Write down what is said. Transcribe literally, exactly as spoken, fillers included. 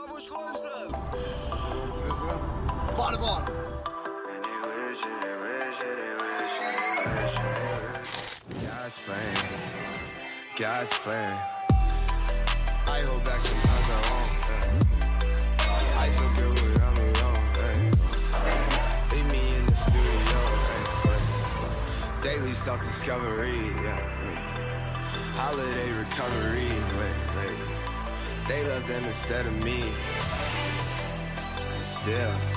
babuş koymuşsun. Body ball. God's plan, God's plan. I hold back sometimes I won't. Yeah. I feel good when I'm alone. Yeah. Leave me in the studio. Yeah. Daily self-discovery. Yeah. Holiday recovery. Wait, wait. They love them instead of me. But still.